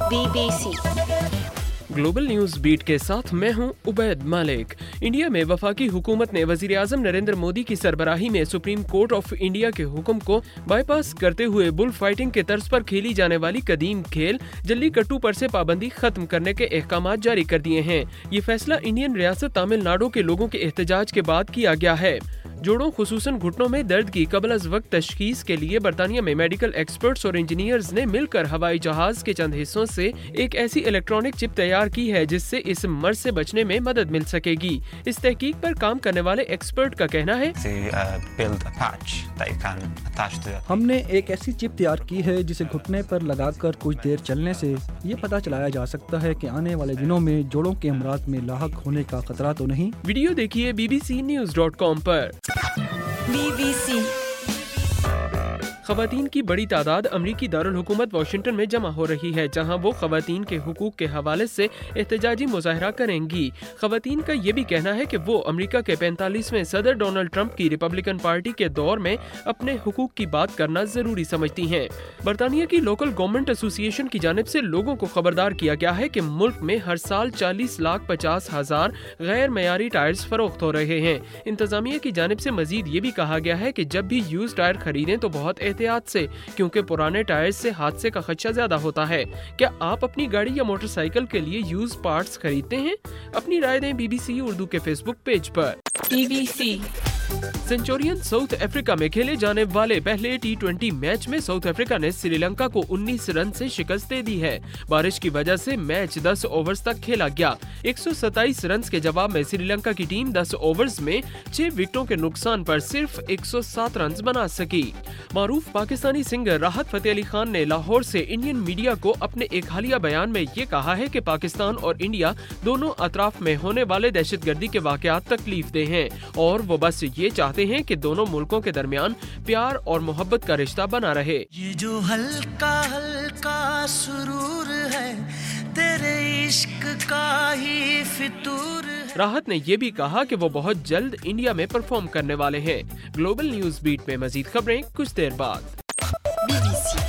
BBC global news beat के साथ मैं हूं उबैद मालिक। इंडिया में वफाकी हुकूमत ने वजीर आजम नरेंद्र मोदी की सरबराही में सुप्रीम कोर्ट ऑफ इंडिया के हुक्म को बाईपास करते हुए बुल फाइटिंग के तर्ज पर खेली जाने वाली कदीम खेल जल्लीकट्टू पर से पाबंदी खत्म करने के अहकामात जारी कर दिए हैं। ये फैसला इंडियन रियासत तमिलनाडु के लोगों के एहतजाज के बाद किया गया है। जोड़ों खुसूसन घुटनों में दर्द की कबल अज वक्त तशखीस के लिए बरतानिया में मेडिकल एक्सपर्ट्स और इंजीनियर्स ने मिलकर हवाई जहाज के चंद हिस्सों से एक ऐसी इलेक्ट्रॉनिक चिप तैयार की है जिससे इस मर्ज से बचने में मदद मिल सकेगी। इस तहकीक पर काम करने वाले एक्सपर्ट का कहना है, हमने एक ऐसी चिप तैयार की है जिसे घुटने पर लगाकर कुछ देर चलने से ये पता चलाया जा सकता है कि आने वाले दिनों में जोड़ों के अमराज में लाहक होने का खतरा तो नहीं। वीडियो देखिए bbcnews.com पर। BBC खवातीन की बड़ी तादाद अमरीकी दारुल हुकूमत वाशिंगटन में जमा हो रही है, जहां वो खवातीन के हुकूक के हवाले से एहतजाजी मुजाहरा करेंगी। खवातीन का ये भी कहना है कि वो अमरीका के 45वें सदर डोनाल्ड ट्रंप की रिपब्लिकन पार्टी के दौर में अपने हुकूक की बात करना जरूरी समझती हैं। बरतानिया की लोकल गवर्नमेंट एसोसिएशन की जानिब से लोगों को खबरदार किया गया है कि मुल्क में हर साल 40,50,000 गैर मयारी टायर्स फरोख्त हो रहे हैं। इंतजामिया की जानिब से मजीद ये भी कहा गया है कि जब भी यूज टायर खरीदें तो बहुत एहतियात से, क्योंकि पुराने टायर्स से हादसे का खदशा ज्यादा होता है। क्या आप अपनी गाड़ी या मोटरसाइकिल के लिए यूज पार्ट्स खरीदते हैं? अपनी राय दें BBC उर्दू के फेसबुक पेज पर। BBC सेंचुरियन साउथ अफ्रीका में खेले जाने वाले पहले T20 मैच में साउथ अफ्रीका ने श्रीलंका को 19 रन से शिकस्त दे दी है। बारिश की वजह से मैच 10 ओवर्स तक खेला गया। 127 रन के जवाब में श्रीलंका की टीम 10 ओवर्स में 6 विकेटों के नुकसान पर सिर्फ 107 रन बना सकी। मारूफ पाकिस्तानी सिंगर राहत फतेह अली खान ने लाहौर से इंडियन मीडिया को अपने एक हालिया बयान में ये कहा है कि पाकिस्तान और इंडिया दोनों अतराफ में होने वाले दहशतगर्दी के वाकयात तकलीफ दे हैं और वो बस ये चाहते हैं कि दोनों मुल्कों के दरमियान प्यार और मोहब्बत का रिश्ता बना रहे। ये जो हल्का हल्का सुरूर है तेरे इश्क का ही फितूर है। राहत ने ये भी कहा कि वो बहुत जल्द इंडिया में परफॉर्म करने वाले हैं। ग्लोबल न्यूज बीट में मजीद खबरें कुछ देर बाद। BBC